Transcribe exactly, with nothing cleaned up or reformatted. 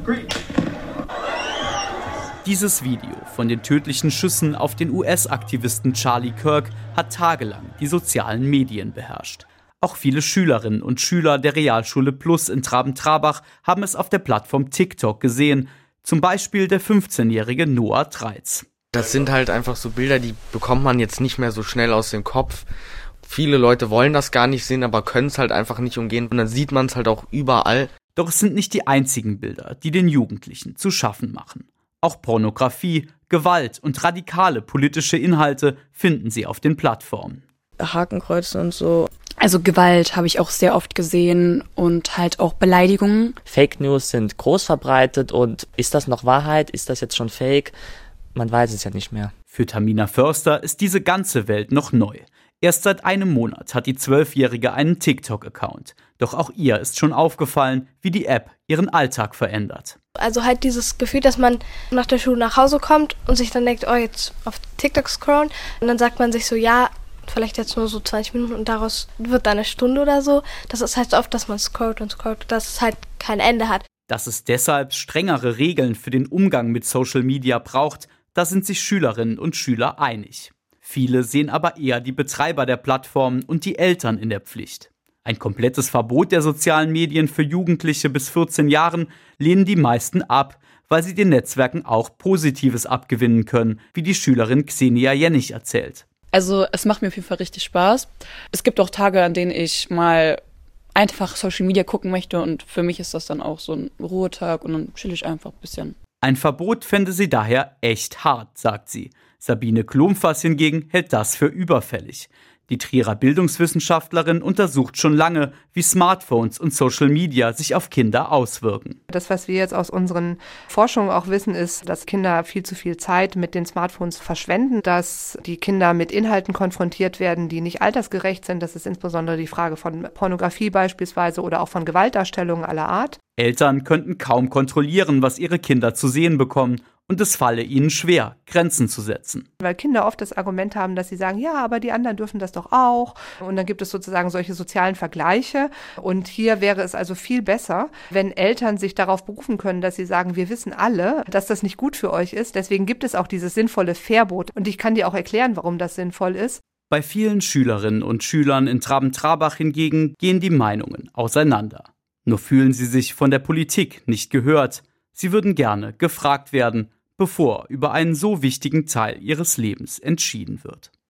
Dieses Video von den tödlichen Schüssen auf den U S-Aktivisten Charlie Kirk hat tagelang die sozialen Medien beherrscht. Auch viele Schülerinnen und Schüler der Realschule Plus in Traben-Trabach haben es auf der Plattform TikTok gesehen, zum Beispiel der fünfzehnjährige Noah Treitz. Das sind halt einfach so Bilder, die bekommt man jetzt nicht mehr so schnell aus dem Kopf. Viele Leute wollen das gar nicht sehen, aber können es halt einfach nicht umgehen. Und dann sieht man es halt auch überall. Doch es sind nicht die einzigen Bilder, die den Jugendlichen zu schaffen machen. Auch Pornografie, Gewalt und radikale politische Inhalte finden sie auf den Plattformen. Hakenkreuze und so. Also Gewalt habe ich auch sehr oft gesehen und halt auch Beleidigungen. Fake News sind groß verbreitet und ist das noch Wahrheit? Ist das jetzt schon Fake? Man weiß es ja nicht mehr. Für Tamina Förster ist diese ganze Welt noch neu. Erst seit einem Monat hat die Zwölfjährige einen TikTok-Account. Doch auch ihr ist schon aufgefallen, wie die App ihren Alltag verändert. Also halt dieses Gefühl, dass man nach der Schule nach Hause kommt und sich dann denkt, oh, jetzt auf TikTok scrollen. Und dann sagt man sich so, ja, vielleicht jetzt nur so zwanzig Minuten und daraus wird dann eine Stunde oder so. Das ist halt so oft, dass man scrollt und scrollt, dass es halt kein Ende hat. Dass es deshalb strengere Regeln für den Umgang mit Social Media braucht, da sind sich Schülerinnen und Schüler einig. Viele sehen aber eher die Betreiber der Plattformen und die Eltern in der Pflicht. Ein komplettes Verbot der sozialen Medien für Jugendliche bis vierzehn Jahren lehnen die meisten ab, weil sie den Netzwerken auch Positives abgewinnen können, wie die Schülerin Xenia Jennich erzählt. Also es macht mir auf jeden Fall richtig Spaß. Es gibt auch Tage, an denen ich mal einfach Social Media gucken möchte und für mich ist das dann auch so ein Ruhetag und dann chill ich einfach ein bisschen. Ein Verbot fände sie daher echt hart, sagt sie. Sabine Klomfass hingegen hält das für überfällig. Die Trierer Bildungswissenschaftlerin untersucht schon lange, wie Smartphones und Social Media sich auf Kinder auswirken. Das, was wir jetzt aus unseren Forschungen auch wissen, ist, dass Kinder viel zu viel Zeit mit den Smartphones verschwenden, dass die Kinder mit Inhalten konfrontiert werden, die nicht altersgerecht sind. Das ist insbesondere die Frage von Pornografie beispielsweise oder auch von Gewaltdarstellungen aller Art. Eltern könnten kaum kontrollieren, was ihre Kinder zu sehen bekommen. Und es falle ihnen schwer, Grenzen zu setzen. Weil Kinder oft das Argument haben, dass sie sagen, ja, aber die anderen dürfen das doch auch. Und dann gibt es sozusagen solche sozialen Vergleiche. Und hier wäre es also viel besser, wenn Eltern sich darauf berufen können, dass sie sagen, wir wissen alle, dass das nicht gut für euch ist. Deswegen gibt es auch dieses sinnvolle Verbot. Und ich kann dir auch erklären, warum das sinnvoll ist. Bei vielen Schülerinnen und Schülern in Traben-Trabach hingegen gehen die Meinungen auseinander. Nur fühlen sie sich von der Politik nicht gehört. Sie würden gerne gefragt werden, bevor über einen so wichtigen Teil ihres Lebens entschieden wird.